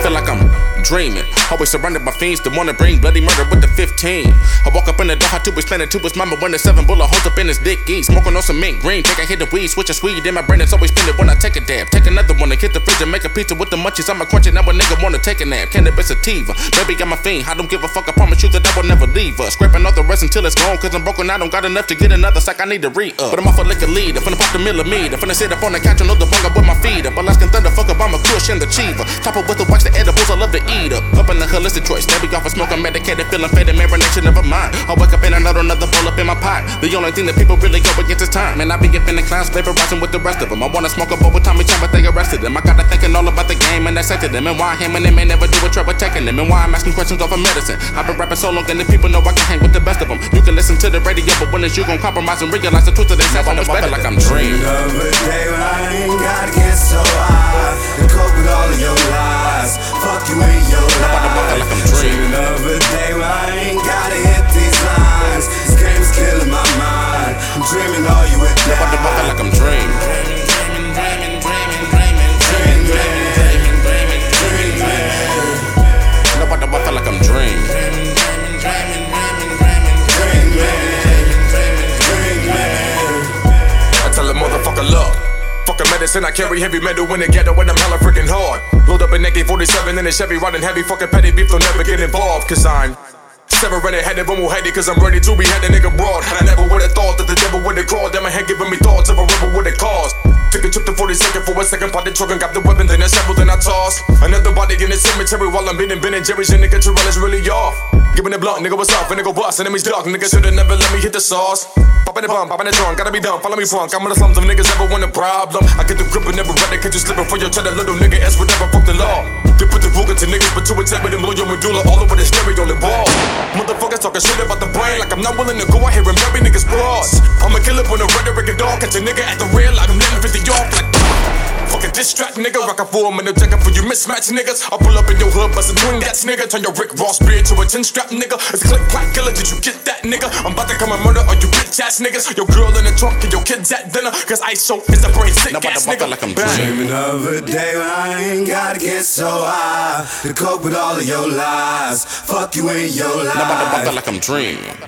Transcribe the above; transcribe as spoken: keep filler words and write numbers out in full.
feel like I'm dreaming. Always surrounded by fiends that wanna bring bloody murder with the fifteen. I walk up in the door, how to explain it to his mama when the seven bullet holes up in his dick. E. Smoking on some mint green, think I hit the weed, switch a sweet in my brain. It's always spin it when I take a dab. Take another one and hit the fridge and make a pizza with the munchies. I'ma crunch it, now a nigga wanna take a nap. Cannabis sativa, baby I'm a fiend. I don't give a fuck, I promise you that I will never leave her. Scraping all the rest until it's gone, cause I'm broken, I don't got enough to get another sack, I need to re-up. But I'm off a liquor leader, finna pop the millimeter, finna sit up on the couch and load the bunga with my feet up. Alaskan thunder, fuck up, I'm a push and the cheaper. Top it with the wax, the edibles, I love to eat up. Up in the holistic choice, steady off a smoke, I'm medicated, feeling faded, marination of a mind. I wake up and I load another bowl up in my pot. The only thing that people really go against is time. And I be giving the clowns, vaporizing with the rest of them. I wanna smoke up over Tommy Chan, but they arrested them. I gotta thinking all about the game and dissected them. And why him and them ain't never do a trouble checking them. And why I'm asking questions over medicine. I've been rapping so long and the people know I can hang with the best of them. You can listen to the radio, but when is you gon' compromise and realize the truth of this? I'm much better like I'm dreaming. Of a day when I ain't gotta get so high and cope with all of your lies. Fuck you in your life. Like I'm dreaming. Of a day when I ain't gotta hit these lines. This game is killing my mind. I'm dreaming all you would die. Like I'm dreaming. Dreaming, dreaming, dreaming, dreaming, dreaming, dreaming, dreaming, dreaming, dreaming. Nobody feel like I'm dreaming. Dreaming, dreaming, dreaming, dreaming, dreaming, dreaming, dreaming, dreaming. I tell a motherfucker, look. Fucking medicine, I carry heavy metal in the ghetto when I'm hella freaking hard. Load up an A K forty-seven in a Chevy, riding heavy, fucking petty beef, don't never get involved. Cause I'm severed headed, but more heady, cause I'm ready to behead a nigga broad. I never would've thought that the devil would've crawled. Then my head giving me thoughts of a rebel would it caused. Took a trip to forty-second for a second, part the truck and got the weapon, then I assembled and I tossed another body in the cemetery while I'm beating Ben and Jerry's. Your nigga Terrell is really off. Giving the blunt, nigga, what's up? Finna go bust, enemies duck. Nigga should've never let me hit the sauce. Poppin' the bump, poppin' the trunk, gotta be done, follow me front. I'm in the slums, them niggas ever want a problem. I get the grip and never ready, catch you slipping for your cheddar. Little nigga ass would never fuck the law. They put the Ruger to niggas, but to attack with them blow your medulla all over the stereo, the ball. Motherfuckers talking shit about the brain, like I'm not willing to go out here and bury niggas' broads. I'ma kill it when the rhetoric and dog, catch a nigga at the rail, like I'm letting fifty off, like fucking distract nigga, rock a form and a jacket for you mismatch niggas. I pull up in your hood, bustin' twin gats nigga. Turn your Rick Ross beard to a ten strap nigga. It's click clack killer, did you get that nigga? I'm about to come and murder all you bitch ass niggas. Your girl in the trunk and your kids at dinner. Cause I so is the brain sick ass nigga. Like I'm dreaming of a day when I ain't gotta get so high to cope with all of your lies. Fuck you in your life. Like I'm dreaming.